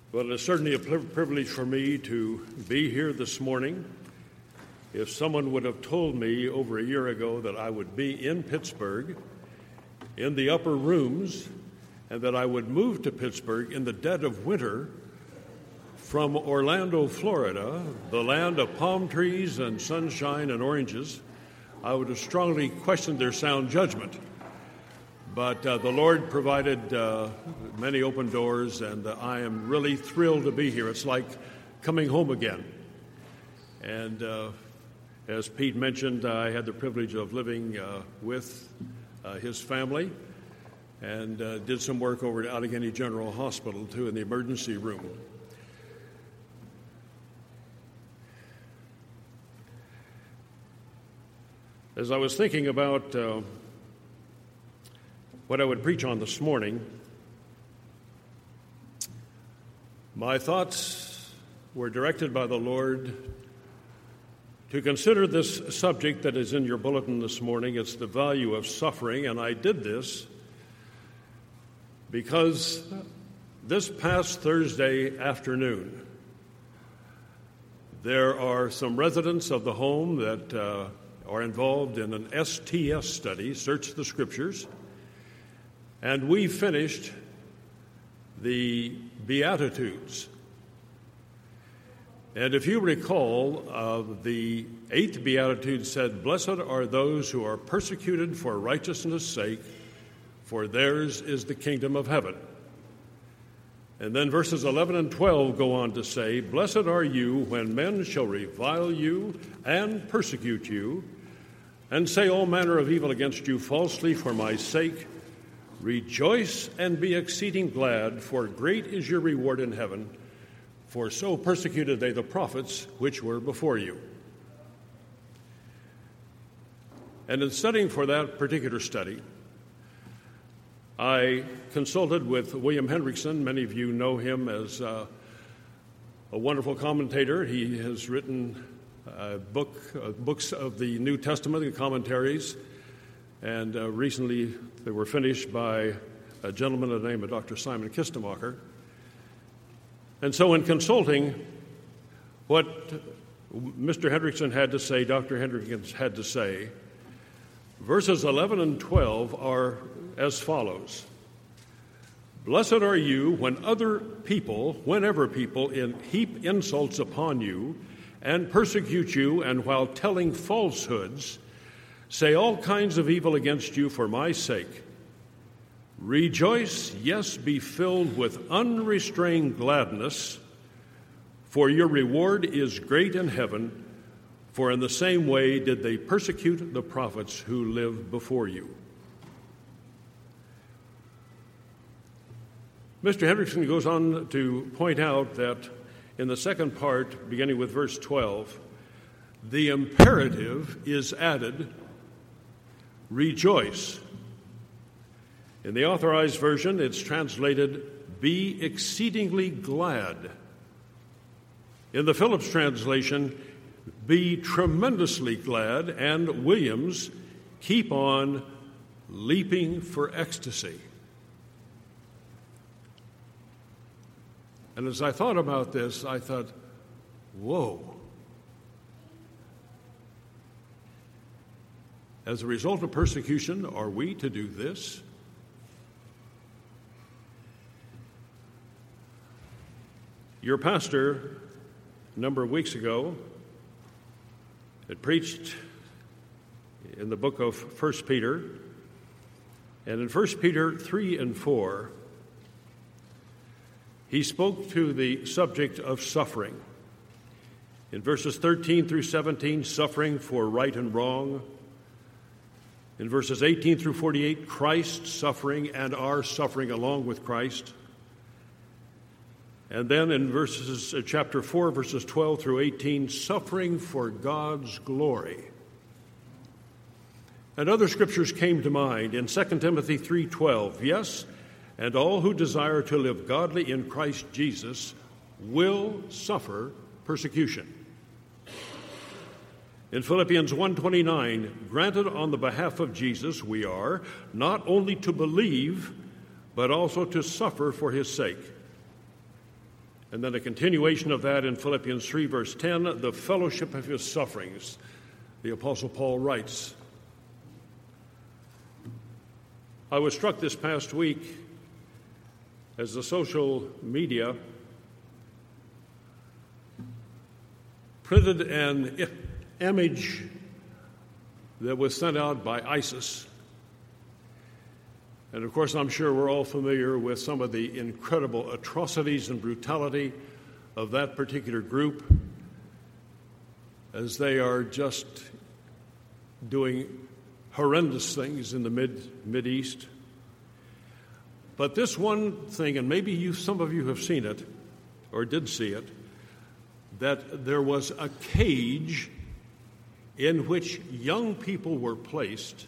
Well, it is certainly a privilege for me to be here this morning. If someone would have told me over a year ago that I would be in Pittsburgh, in the upper rooms, and that I would move to Pittsburgh in the dead of winter from Orlando, Florida, the land of palm trees and sunshine and oranges, I would have strongly questioned their sound judgment. But the Lord provided many open doors, and I am really thrilled to be here. It's like coming home again. And as Pete mentioned, I had the privilege of living with his family and did some work over at Allegheny General Hospital, too, in the emergency room. As I was thinking about what I would preach on this morning, my thoughts were directed by the Lord to consider this subject that is in your bulletin this morning. It's the value of suffering, and I did this because this past Thursday afternoon, there are some residents of the home that are involved in an STS study, Search the Scriptures, and we finished the Beatitudes. And if you recall, the 8th Beatitude said, "Blessed are those who are persecuted for righteousness' sake, for theirs is the kingdom of heaven." And then verses 11 and 12 go on to say, "Blessed are you when men shall revile you and persecute you, and say all manner of evil against you falsely for my sake. Rejoice and be exceeding glad, for great is your reward in heaven. For so persecuted they the prophets which were before you." And in studying for that particular study, I consulted with William Hendrickson. Many of you know him as a wonderful commentator. He has written books of the New Testament and commentaries, and recently they were finished by a gentleman by the name of Dr. Simon Kistemacher. And so in consulting what Mr. Hendrickson had to say, Dr. Hendrickson had to say, verses 11 and 12 are as follows. "Blessed are you whenever people heap insults upon you and persecute you, and while telling falsehoods, say all kinds of evil against you for my sake. Rejoice, yes, be filled with unrestrained gladness, for your reward is great in heaven, for in the same way did they persecute the prophets who lived before you." Mr. Hendrickson goes on to point out that in the second part, beginning with verse 12, the imperative is added, rejoice. In the Authorized Version, it's translated, be exceedingly glad. In the Phillips translation, be tremendously glad, and Williams, keep on leaping for ecstasy. And as I thought about this, I thought, whoa. As a result of persecution, are we to do this? Your pastor, a number of weeks ago, had preached in the book of 1 Peter, and in 1 Peter 3 and 4, he spoke to the subject of suffering. In verses 13 through 17, suffering for right and wrong. In verses 18 through 48, Christ's suffering and our suffering along with Christ. And then in chapter 4, verses 12 through 18, suffering for God's glory. And other scriptures came to mind in 2 Timothy 3:12. Yes, and all who desire to live godly in Christ Jesus will suffer persecution. In Philippians 1:29, granted on the behalf of Jesus we are not only to believe, but also to suffer for his sake. And then a continuation of that in Philippians 3, verse 10, the fellowship of his sufferings. The Apostle Paul writes, I was struck this past week as the social media printed an image that was sent out by ISIS. And of course, I'm sure we're all familiar with some of the incredible atrocities and brutality of that particular group as they are just doing horrendous things in the Mideast. But this one thing, and maybe some of you have seen it, or did see it, that there was a cage in which young people were placed,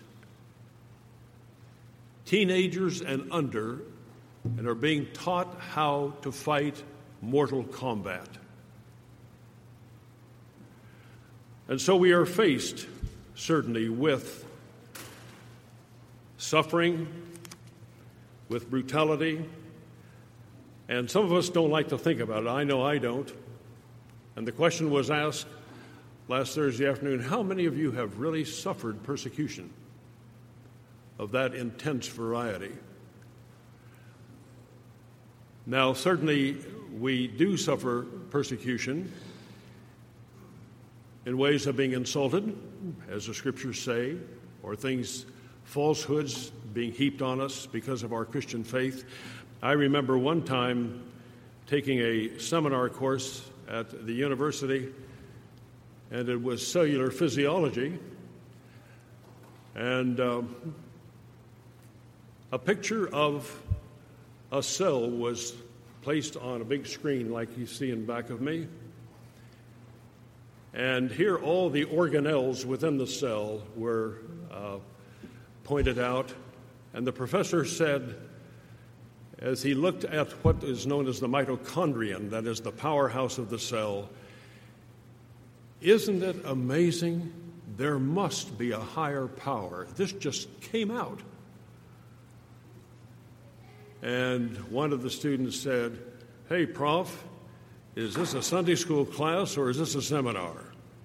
teenagers and under, and are being taught how to fight mortal combat. And so we are faced, certainly, with suffering, with brutality, and some of us don't like to think about it. I know I don't. And the question was asked last Thursday afternoon, how many of you have really suffered persecution of that intense variety? Now, certainly we do suffer persecution in ways of being insulted, as the Scriptures say, or falsehoods being heaped on us because of our Christian faith. I remember one time taking a seminar course at the university, and it was cellular physiology, and a picture of a cell was placed on a big screen like you see in back of me. And here all the organelles within the cell were pointed out. And the professor said, as he looked at what is known as the mitochondrion, that is the powerhouse of the cell, isn't it amazing? There must be a higher power. This just came out. And one of the students said, hey, Prof, is this a Sunday school class or is this a seminar?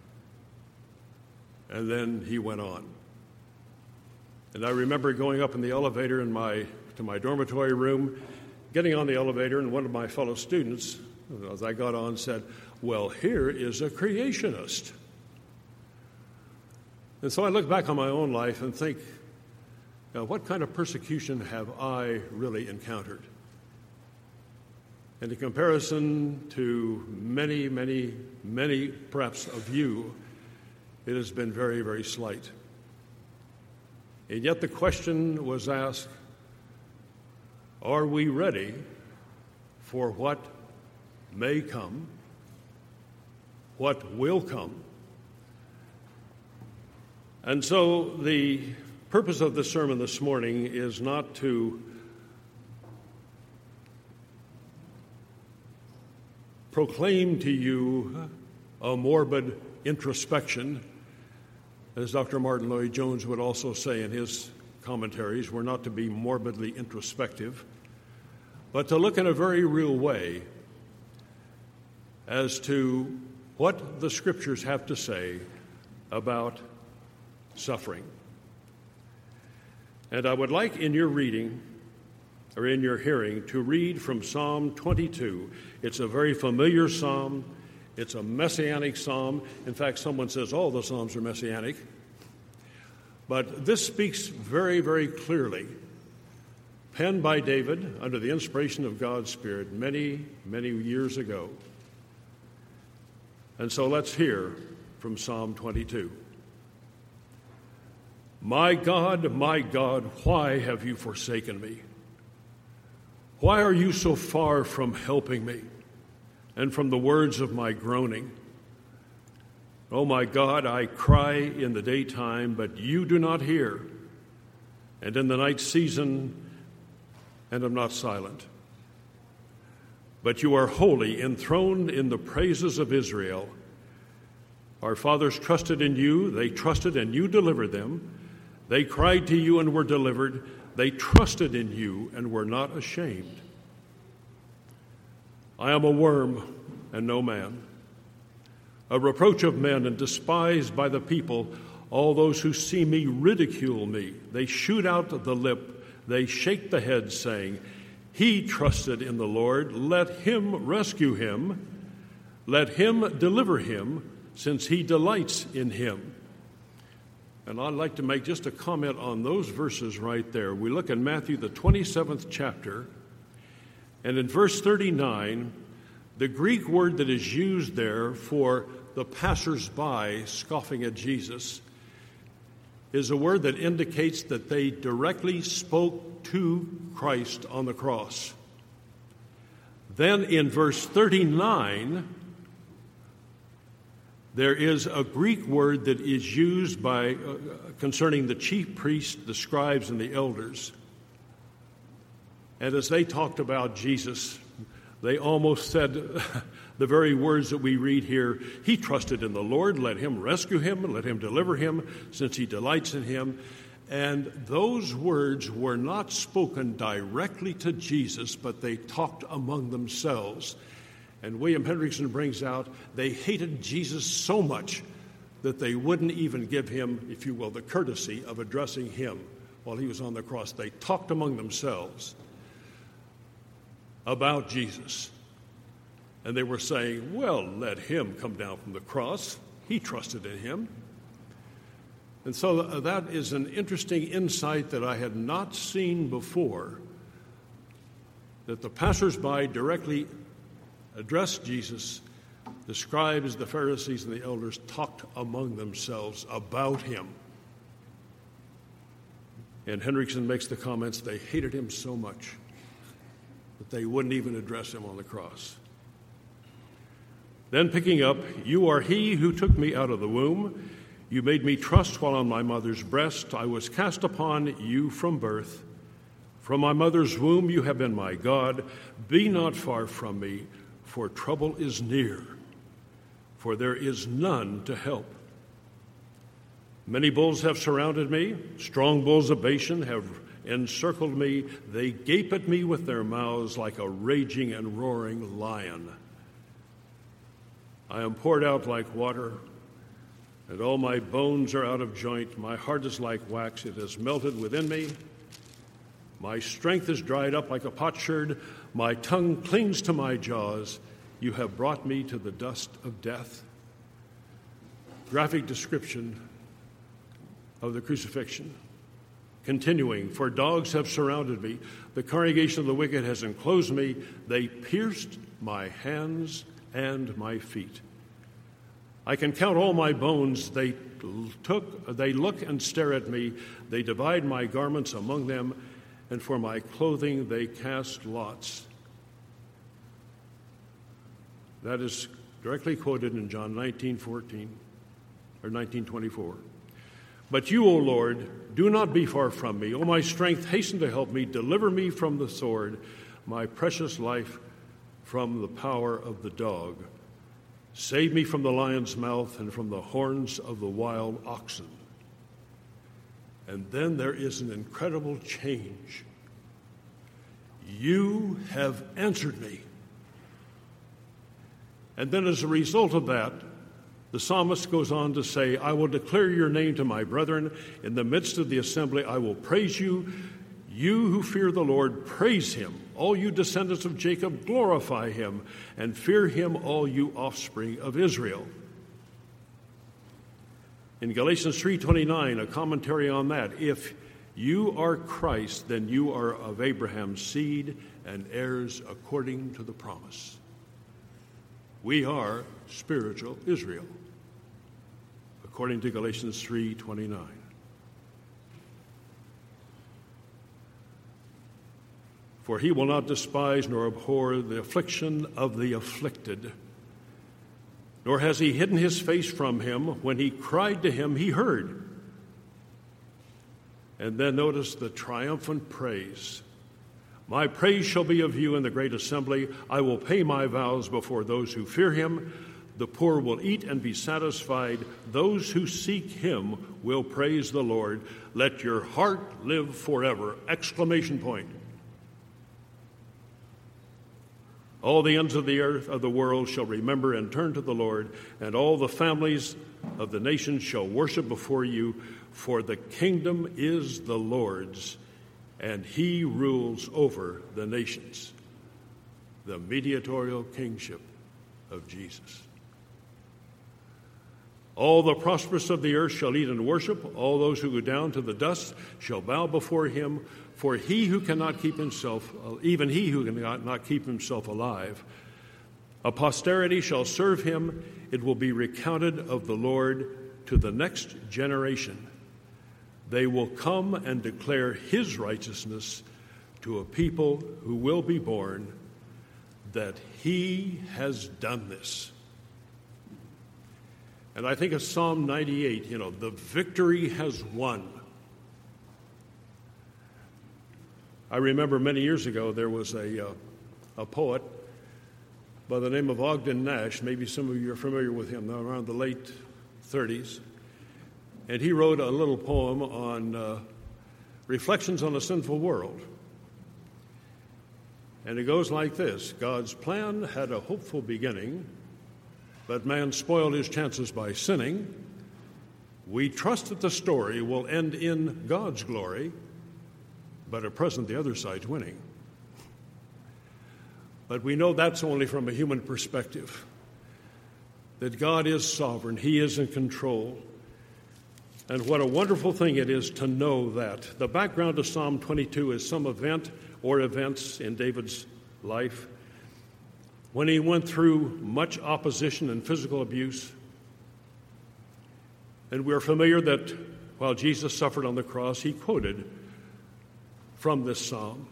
And then he went on. And I remember going up in the elevator to my dormitory room, getting on the elevator, and one of my fellow students, as I got on, said, well, here is a creationist. And so I look back on my own life and think, now, what kind of persecution have I really encountered? And in comparison to many, many, many, perhaps, of you, it has been very, very slight. And yet the question was asked, are we ready for what may come, what will come? And so the purpose of this sermon this morning is not to proclaim to you a morbid introspection. As Dr. Martin Lloyd-Jones would also say in his commentaries, we're not to be morbidly introspective, but to look in a very real way as to what the Scriptures have to say about suffering. And I would like in your reading, or in your hearing, to read from Psalm 22. It's a very familiar psalm. It's a messianic psalm. In fact, someone says all the psalms are messianic. But this speaks very, very clearly, penned by David under the inspiration of God's Spirit many, many years ago. And so let's hear from Psalm 22. My God, why have you forsaken me? Why are you so far from helping me and from the words of my groaning? Oh, my God, I cry in the daytime, but you do not hear, and in the night season, and am not silent. But you are holy, enthroned in the praises of Israel. Our fathers trusted in you. They trusted, and you delivered them. They cried to you and were delivered. They trusted in you and were not ashamed. I am a worm and no man, a reproach of men and despised by the people. All those who see me ridicule me. They shoot out the lip. They shake the head, saying, He trusted in the Lord. Let him rescue him. Let him deliver him, since he delights in him. And I'd like to make just a comment on those verses right there. We look in Matthew, the 27th chapter, and in verse 39, the Greek word that is used there for the passers-by scoffing at Jesus is a word that indicates that they directly spoke to Christ on the cross. Then in verse 39, there is a Greek word that is used by concerning the chief priests, the scribes, and the elders. And as they talked about Jesus, they almost said the very words that we read here. He trusted in the Lord. Let him rescue him and let him deliver him, since he delights in him. And those words were not spoken directly to Jesus, but they talked among themselves. And William Hendrickson brings out they hated Jesus so much that they wouldn't even give him, if you will, the courtesy of addressing him while he was on the cross. They talked among themselves about Jesus. And they were saying, well, let him come down from the cross. He trusted in him. And so that is an interesting insight that I had not seen before, that the passers-by directly addressed Jesus. The scribes, the Pharisees, and the elders talked among themselves about him. And Hendrickson makes the comments, they hated him so much that they wouldn't even address him on the cross. Then picking up, you are he who took me out of the womb. You made me trust while on my mother's breast. I was cast upon you from birth. From my mother's womb you have been my God. Be not far from me, for trouble is near, for there is none to help. Many bulls have surrounded me. Strong bulls of Bashan have encircled me. They gape at me with their mouths like a raging and roaring lion. I am poured out like water, and all my bones are out of joint. My heart is like wax. It has melted within me. My strength is dried up like a potsherd. My tongue clings to my jaws. You have brought me to the dust of death. Graphic description of the crucifixion. Continuing, for dogs have surrounded me. The congregation of the wicked has enclosed me. They pierced my hands and my feet. I can count all my bones. They look and stare at me. They divide my garments among them, and for my clothing they cast lots. That is directly quoted in John 19:14 or 19:24. But you, O Lord, do not be far from me. O my strength, hasten to help me. Deliver me from the sword, my precious life from the power of the dog. Save me from the lion's mouth and from the horns of the wild oxen. And then there is an incredible change. You have answered me. And then as a result of that, the psalmist goes on to say, I will declare your name to my brethren. In the midst of the assembly, I will praise you. You who fear the Lord, praise him. All you descendants of Jacob, glorify him. And fear him, all you offspring of Israel. In Galatians 3:29, a commentary on that, if you are Christ, then you are of Abraham's seed and heirs according to the promise. We are spiritual Israel, according to Galatians 3:29. For he will not despise nor abhor the affliction of the afflicted, nor has he hidden his face from him. When he cried to him, he heard. And then notice the triumphant praise. My praise shall be of you in the great assembly. I will pay my vows before those who fear him. The poor will eat and be satisfied. Those who seek him will praise the Lord. Let your heart live forever! Exclamation point. All the ends of the earth of the world shall remember and turn to the Lord, and all the families of the nations shall worship before you, for the kingdom is the Lord's, and he rules over the nations. The mediatorial kingship of Jesus. All the prosperous of the earth shall eat and worship. All those who go down to the dust shall bow before him. For he who cannot keep himself, even he who cannot keep himself alive, a posterity shall serve him. It will be recounted of the Lord to the next generation. They will come and declare his righteousness to a people who will be born, that he has done this. And I think of Psalm 98, the victory has won. I remember many years ago there was a poet by the name of Ogden Nash. Maybe some of you are familiar with him, around the late 30s. And he wrote a little poem on reflections on a sinful world. And it goes like this: God's plan had a hopeful beginning, but man spoiled his chances by sinning. We trust that the story will end in God's glory, but at present the other side's winning. But we know that's only from a human perspective, that God is sovereign, he is in control. And what a wonderful thing it is to know that. The background of Psalm 22 is some event or events in David's life when he went through much opposition and physical abuse. And we're familiar that while Jesus suffered on the cross, he quoted from this psalm,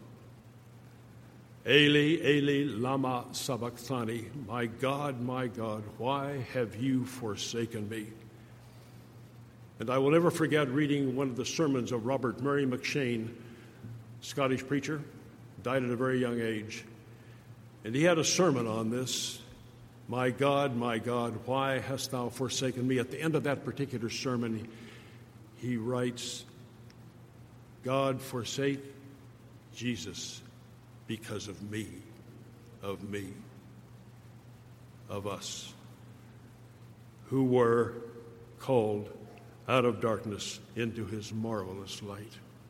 Eli, Eli, lama sabachthani, my God, why have you forsaken me? And I will never forget reading one of the sermons of Robert Murray McShane, Scottish preacher, died at a very young age. And he had a sermon on this, my God, why hast thou forsaken me? At the end of that particular sermon, he writes, God forsake Jesus because of me, of us, who were called out of darkness into his marvelous light.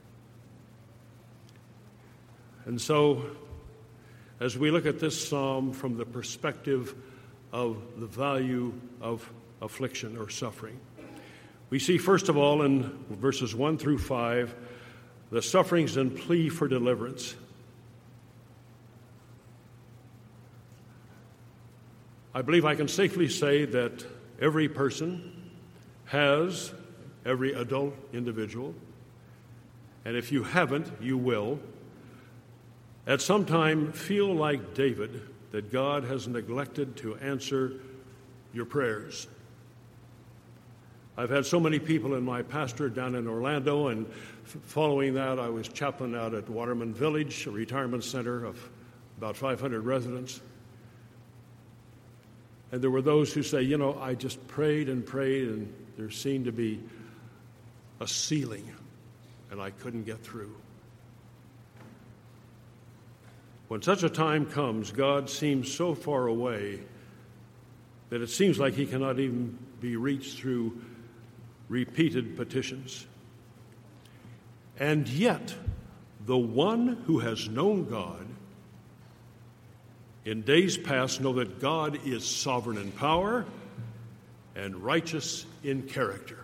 And so, as we look at this psalm from the perspective of the value of affliction or suffering, we see, first of all, in verses 1 through 5, the sufferings and plea for deliverance. I believe I can safely say that every person has, every adult individual, and if you haven't, you will, at some time feel like David that God has neglected to answer your prayers. I've had so many people in my pastorate down in Orlando, and following that I was chaplain out at Waterman Village, a retirement center of about 500 residents. And there were those who say, I just prayed, and there seemed to be a ceiling, and I couldn't get through. When such a time comes, God seems so far away that it seems like he cannot even be reached through repeated petitions. And yet, the one who has known God in days past know that God is sovereign in power and righteous in character.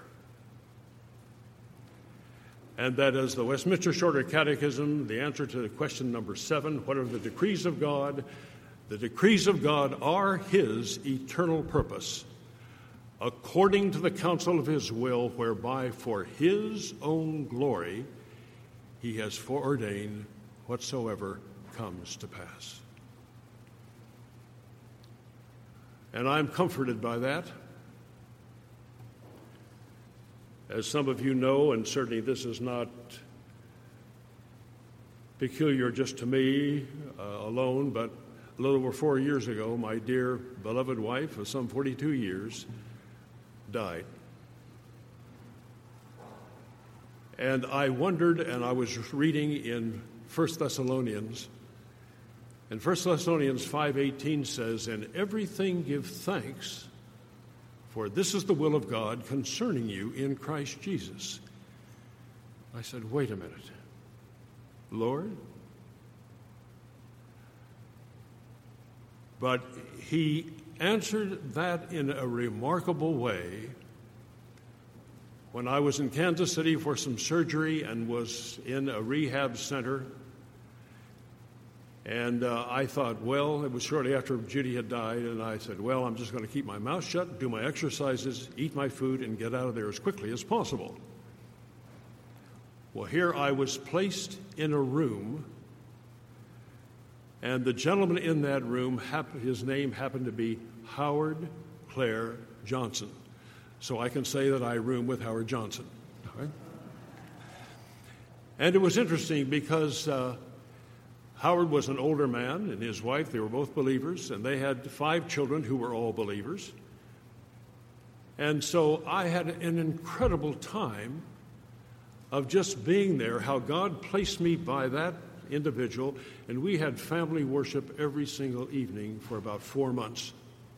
And that is the Westminster Shorter Catechism, the answer to question number 7, what are the decrees of God? The decrees of God are his eternal purpose, according to the counsel of his will, whereby for his own glory he has foreordained whatsoever comes to pass. And I'm comforted by that. As some of you know, and certainly this is not peculiar just to me alone, but a little over 4 years ago, my dear beloved wife of some 42 years died. And I wondered, and I was reading in 1 Thessalonians, And 1 Thessalonians 5:18 says, "In everything give thanks, for this is the will of God concerning you in Christ Jesus." I said, wait a minute. Lord? But he answered that in a remarkable way. When I was in Kansas City for some surgery and was in a rehab center, and I thought, well, it was shortly after Judy had died, and I said, well, I'm just going to keep my mouth shut, do my exercises, eat my food, and get out of there as quickly as possible. Well, here I was placed in a room, and the gentleman in that room, his name happened to be Howard Clare Johnson. So I can say that I roomed with Howard Johnson. All right? And it was interesting because Howard was an older man, and his wife, they were both believers, and they had 5 children who were all believers. And so I had an incredible time of just being there, how God placed me by that individual, and we had family worship every single evening for about 4 months.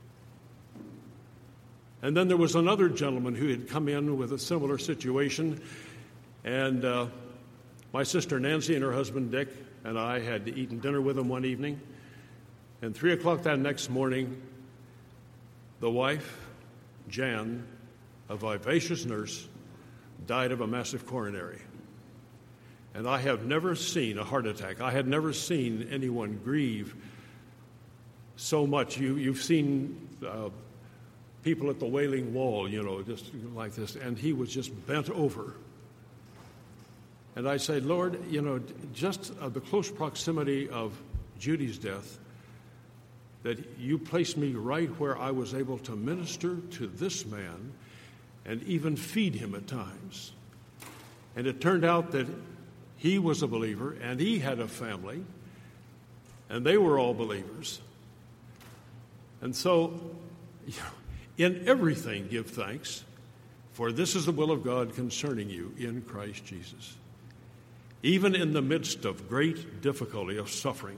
And then there was another gentleman who had come in with a similar situation, and my sister Nancy and her husband Dick and I had eaten dinner with him one evening, and 3 o'clock that next morning, the wife, Jan, a vivacious nurse, died of a massive coronary. And I have never seen a heart attack. I had never seen anyone grieve so much. You've seen people at the Wailing Wall, just like this, and he was just bent over. And I said, Lord, just the close proximity of Judy's death, that you placed me right where I was able to minister to this man and even feed him at times. And it turned out that he was a believer, and he had a family, and they were all believers. And so, in everything give thanks, for this is the will of God concerning you in Christ Jesus. Even in the midst of great difficulty, of suffering.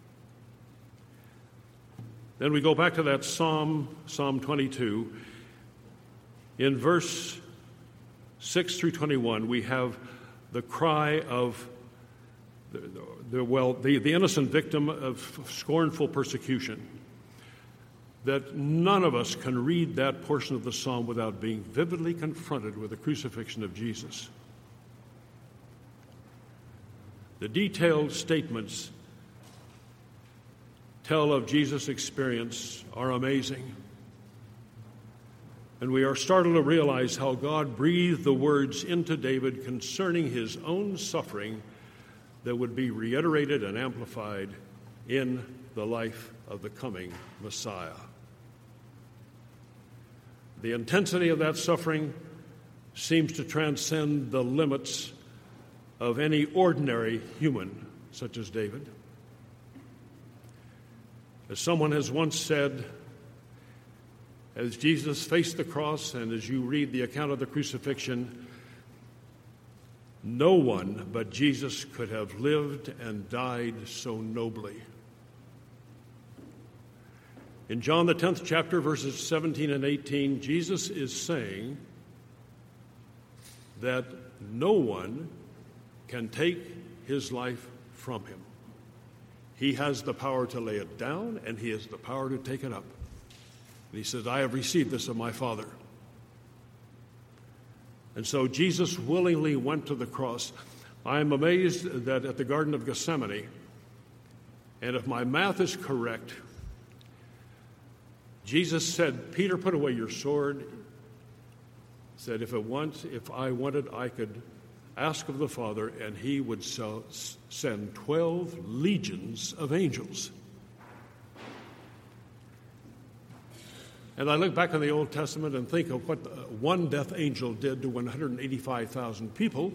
Then we go back to that Psalm 22. In verse 6 through 21, we have the cry of the innocent victim of scornful persecution. That none of us can read that portion of the psalm without being vividly confronted with the crucifixion of Jesus. The detailed statements tell of Jesus' experience are amazing. And we are startled to realize how God breathed the words into David concerning his own suffering that would be reiterated and amplified in the life of the coming Messiah. The intensity of that suffering seems to transcend the limits of any ordinary human, such as David. As someone has once said, as Jesus faced the cross and as you read the account of the crucifixion, no one but Jesus could have lived and died so nobly. In John the 10th chapter, verses 17 and 18, Jesus is saying that no one can take his life from him. He has the power to lay it down, and he has the power to take it up. And he says, I have received this of my Father. And so Jesus willingly went to the cross. I am amazed that at the Garden of Gethsemane, and if my math is correct, Jesus said, Peter, put away your sword. Said, if I wanted, I could ask of the Father, and he would send 12 legions of angels. And I look back on the Old Testament and think of what one death angel did to 185,000 people.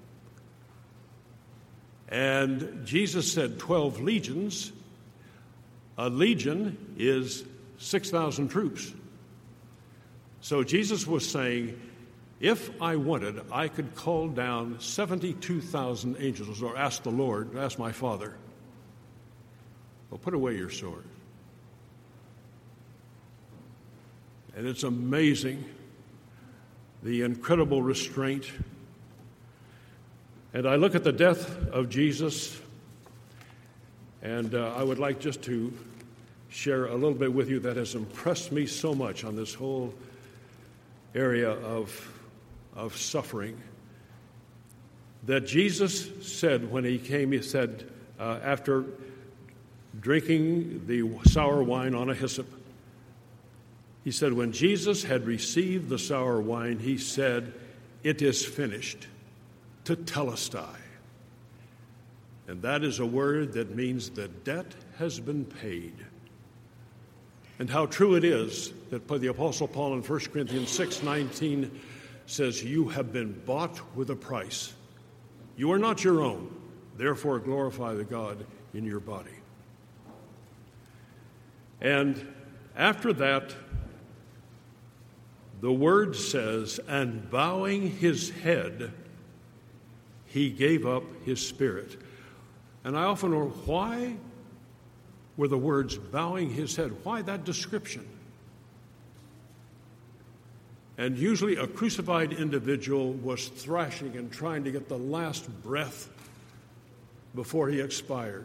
And Jesus said 12 legions. A legion is 6,000 troops. So Jesus was saying, if I wanted, I could call down 72,000 angels, or ask the Lord, ask my Father. Well, put away your sword. And it's amazing the incredible restraint. And I look at the death of Jesus, and I would like just to share a little bit with you that has impressed me so much on this whole area of suffering. That Jesus said when he came, he said, after drinking the sour wine on a hyssop, he said, when Jesus had received the sour wine, he said, "It is finished," tetelestai. And that is a word that means the debt has been paid. And how true it is that the Apostle Paul in 1 Corinthians 6:19 says, "You have been bought with a price. You are not your own. Therefore glorify the God in your body." And after that, the word says, "And bowing his head, he gave up his spirit." And I often wonder, why were the words "bowing his head"? Why that description? And usually a crucified individual was thrashing and trying to get the last breath before he expired.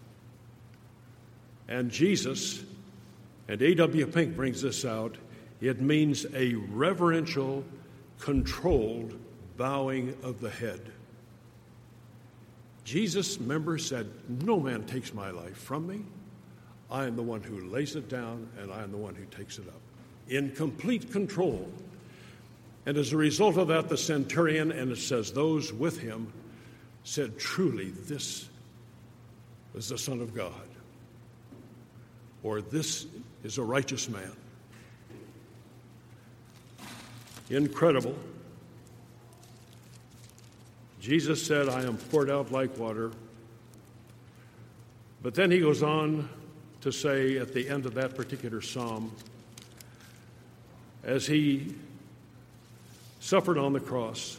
And Jesus, and A.W. Pink brings this out, it means a reverential, controlled bowing of the head. Jesus, remember, said, "No man takes my life from me. I am the one who lays it down, and I am the one who takes it up." In complete control. And as a result of that, the centurion, and it says those with him, said, "Truly, this is the Son of God," or "This is a righteous man." Incredible. Jesus said, "I am poured out like water." But then he goes on to say at the end of that particular psalm, as he suffered on the cross,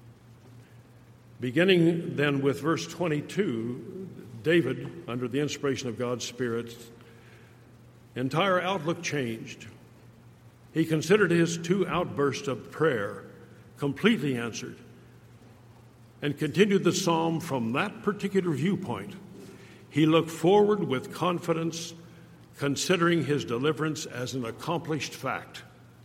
beginning then with verse 22, David, under the inspiration of God's Spirit, entire outlook changed. He considered his two outbursts of prayer completely answered and continued the psalm from that particular viewpoint. He looked forward with confidence, considering his deliverance as an accomplished fact.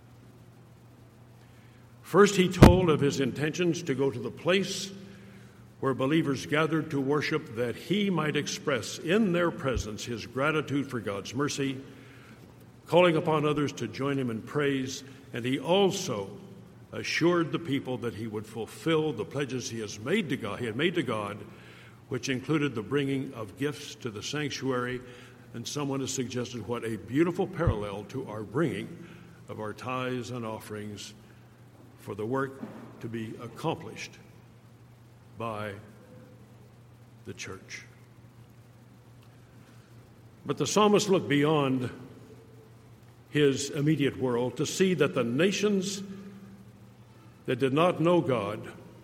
First, he told of his intentions to go to the place where believers gathered to worship, that he might express in their presence his gratitude for God's mercy, calling upon others to join him in praise. And he also assured the people that he would fulfill the pledges he had made to God, which included the bringing of gifts to the sanctuary. And someone has suggested what a beautiful parallel to our bringing of our tithes and offerings for the work to be accomplished by the church. But the psalmist looked beyond his immediate world to see that the nations that did not know God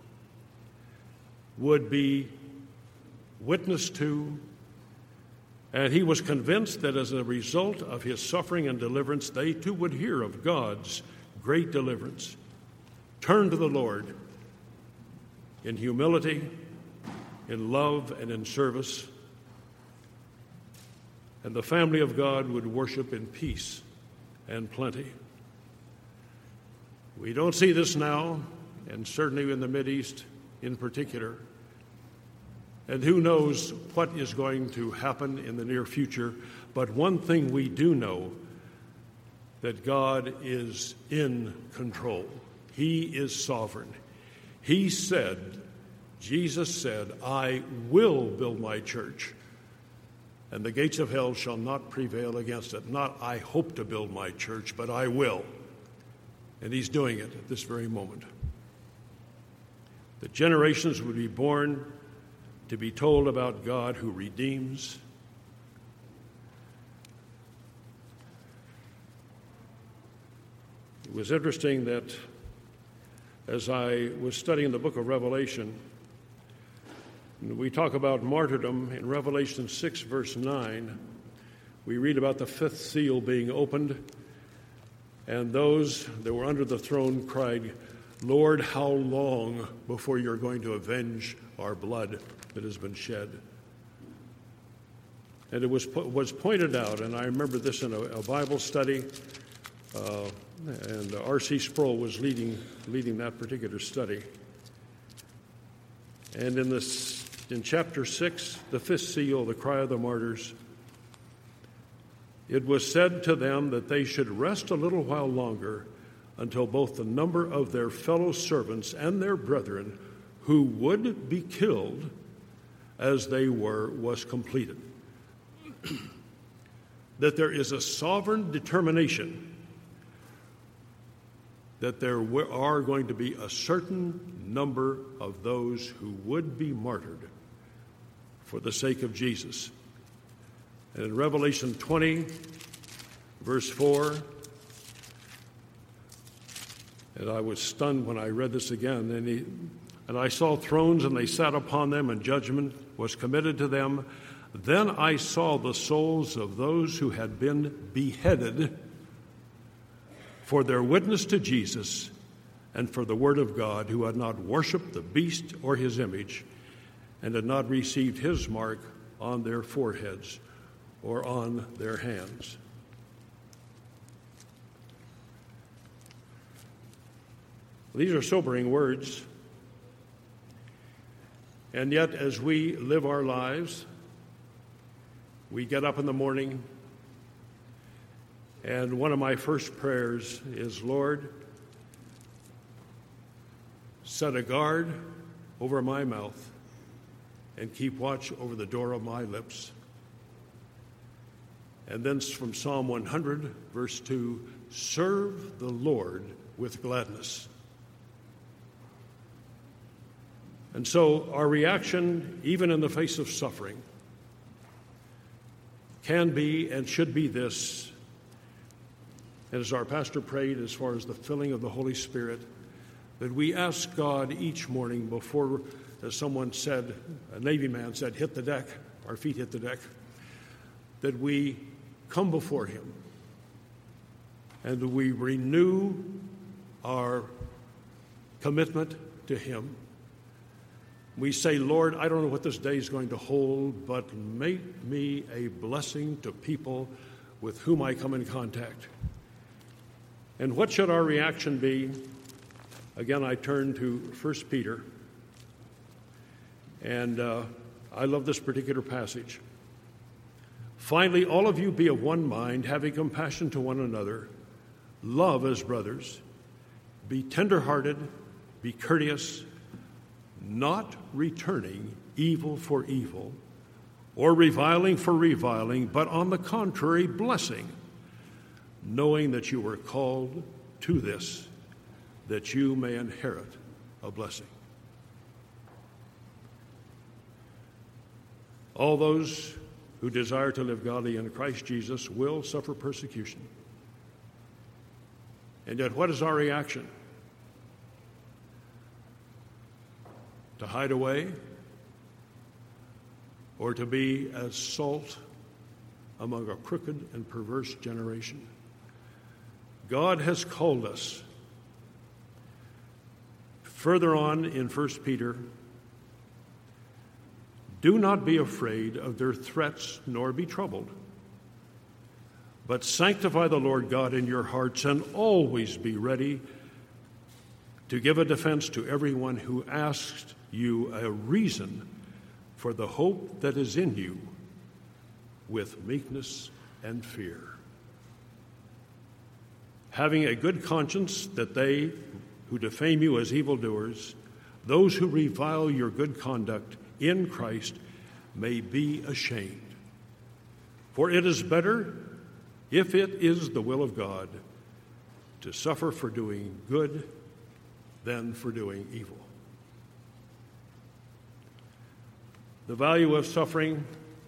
would be witnessed to, and he was convinced that as a result of his suffering and deliverance, they too would hear of God's great deliverance, turn to the Lord in humility, in love, and in service, and the family of God would worship in peace and plenty. We don't see this now, and certainly in the Mideast in particular. And who knows what is going to happen in the near future. But one thing we do know, that God is in control. He is sovereign. He said, Jesus said, "I will build my church, and the gates of hell shall not prevail against it." Not "I hope to build my church," but "I will." And he's doing it at this very moment. The generations would be born to be told about God who redeems. It was interesting that as I was studying the book of Revelation, we talk about martyrdom in Revelation 6, verse 9. we read about the fifth seal being opened, and those that were under the throne cried, "Lord, how long before you're going to avenge our blood that has been shed?" And it was pointed out, and I remember this in a Bible study, and R.C. Sproul was leading that particular study. And in chapter 6, the fifth seal, the cry of the martyrs, it was said to them that they should rest a little while longer until both the number of their fellow servants and their brethren who would be killed as they were was completed. That there is a sovereign determination that there are going to be a certain number of those who would be martyred for the sake of Jesus. And in Revelation 20, verse 4, and I was stunned when I read this again, and I saw thrones, and they sat upon them, and judgment was committed to them. Then I saw the souls of those who had been beheaded for their witness to Jesus and for the word of God, who had not worshipped the beast or his image, and had not received his mark on their foreheads or on their hands. These are sobering words, and yet as we live our lives, we get up in the morning, and one of my first prayers is, Lord, set a guard over my mouth and keep watch over the door of my lips. And then from Psalm 100, verse 2, serve the Lord with gladness. And so our reaction, even in the face of suffering, can be and should be this. And as our pastor prayed, as far as the filling of the Holy Spirit, that we ask God each morning before, as someone said, a Navy man said, hit the deck, our feet hit the deck, that we come before Him and that we renew our commitment to Him. We say, Lord, I don't know what this day is going to hold, but make me a blessing to people with whom I come in contact. And what should our reaction be? Again, I turn to 1 Peter, and I love this particular passage. Finally, all of you be of one mind, having compassion to one another, love as brothers, be tender-hearted, be courteous, not returning evil for evil, or reviling for reviling, but on the contrary, blessing, knowing that you were called to this, that you may inherit a blessing. All those who desire to live godly in Christ Jesus will suffer persecution. And yet, what is our reaction? To hide away, or to be as salt among a crooked and perverse generation? God has called us. Further on in 1 Peter, do not be afraid of their threats, nor be troubled, but sanctify the Lord God in your hearts, and always be ready to give a defense to everyone who asks you a reason for the hope that is in you, with meekness and fear, having a good conscience, that they who defame you as evildoers, those who revile your good conduct in Christ, may be ashamed. For it is better, if it is the will of God, to suffer for doing good than for doing evil. The value of suffering,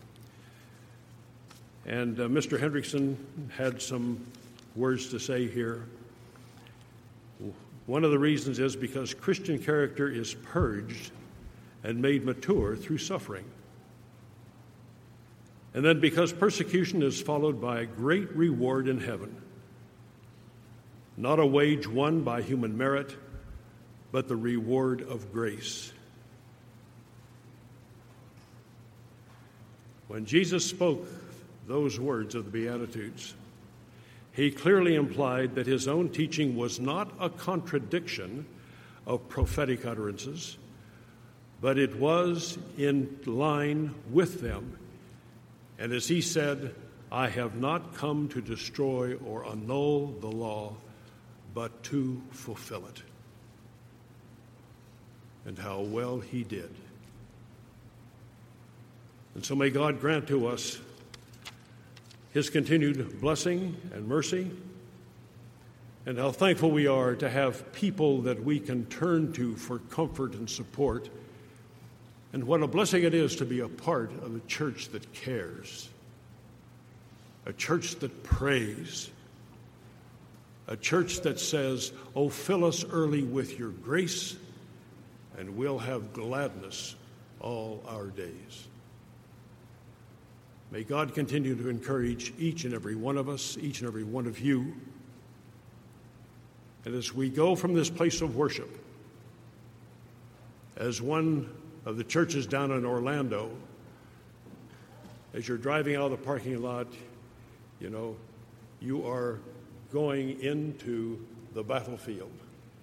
and Mr. Hendrickson had some words to say here. One of the reasons is because Christian character is purged and made mature through suffering. And then because persecution is followed by a great reward in heaven, not a wage won by human merit, but the reward of grace. When Jesus spoke those words of the Beatitudes, he clearly implied that his own teaching was not a contradiction of prophetic utterances, but it was in line with them. And as he said, I have not come to destroy or annul the law, but to fulfill it. And how well he did. And so may God grant to us his continued blessing and mercy, and how thankful we are to have people that we can turn to for comfort and support, and what a blessing it is to be a part of a church that cares, a church that prays, a church that says, oh, fill us early with your grace, and we'll have gladness all our days. May God continue to encourage each and every one of us, each and every one of you. And as we go from this place of worship, as one of the churches down in Orlando, as you're driving out of the parking lot, you are going into the battlefield.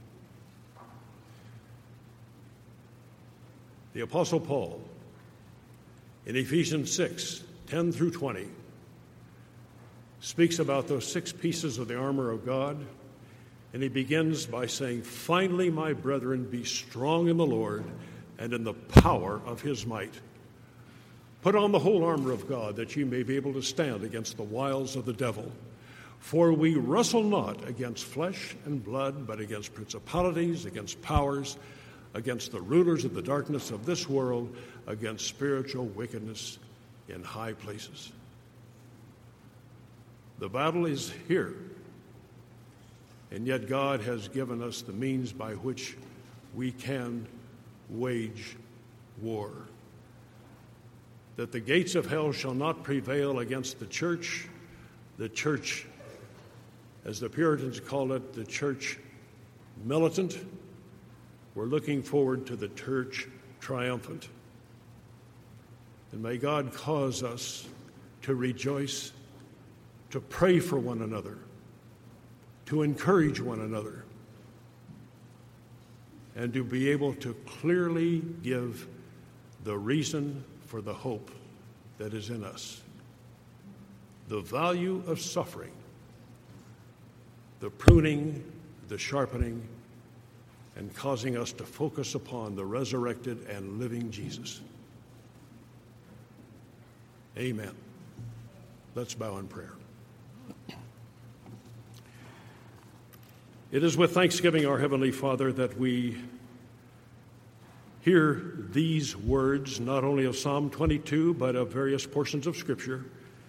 The Apostle Paul, in Ephesians 6:10 through 20, speaks about those 6 pieces of the armor of God, and he begins by saying, finally, my brethren, be strong in the Lord and in the power of his might. Put on the whole armor of God, that ye may be able to stand against the wiles of the devil. For we wrestle not against flesh and blood, but against principalities, against powers, against the rulers of the darkness of this world, against spiritual wickedness in high places. The battle is here, and yet God has given us the means by which we can wage war. That the gates of hell shall not prevail against the church, as the Puritans call it, the church militant. We're looking forward to the church triumphant. And may God cause us to rejoice, to pray for one another, to encourage one another, and to be able to clearly give the reason for the hope that is in us. The value of suffering, the pruning, the sharpening, and causing us to focus upon the resurrected and living Jesus. Amen. Let's bow in prayer. It is with thanksgiving, our Heavenly Father, that we hear these words, not only of Psalm 22, but of various portions of Scripture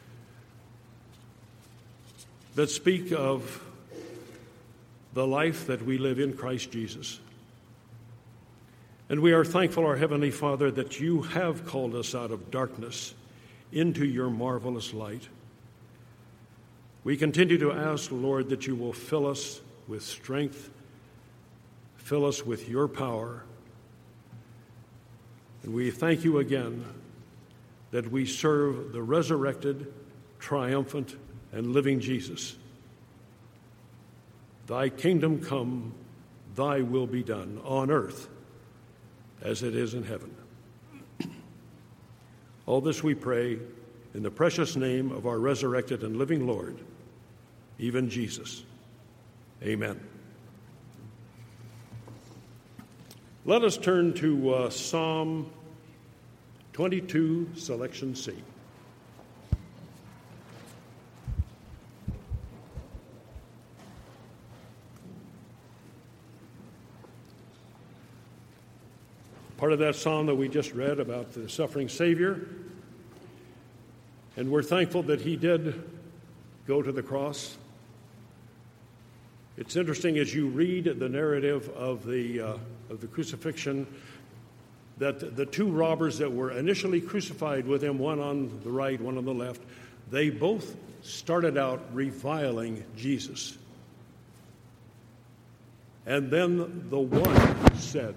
that speak of the life that we live in Christ Jesus. And we are thankful, our Heavenly Father, that you have called us out of darkness into your marvelous light. We continue to ask, Lord, that you will fill us with strength, fill us with your power. And we thank you again that we serve the resurrected, triumphant, and living Jesus. Thy kingdom come, thy will be done on earth as it is in heaven. All this we pray in the precious name of our resurrected and living Lord, even Jesus. Amen. Let us turn to Psalm 22, selection C. Part of that psalm that we just read about the suffering Savior. And we're thankful that he did go to the cross. It's interesting as you read the narrative of the crucifixion, that the two robbers that were initially crucified with him, one on the right, one on the left, they both started out reviling Jesus. And then the one said,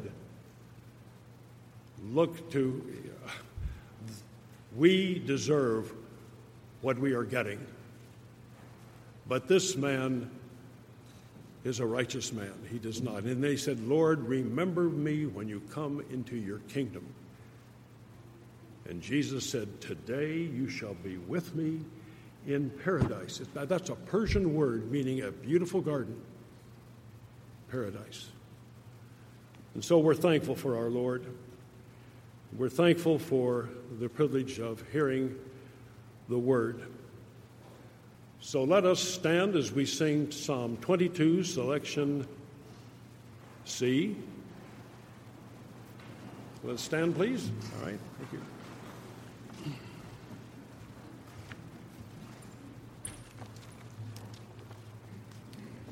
we deserve what we are getting. But this man is a righteous man. He does not. And they said, Lord, remember me when you come into your kingdom. And Jesus said, today you shall be with me in paradise. That's a Persian word meaning a beautiful garden. Paradise. And so we're thankful for our Lord. We're thankful for the privilege of hearing the word. So let us stand as we sing Psalm 22, selection C. Let's stand, please. All right, thank you.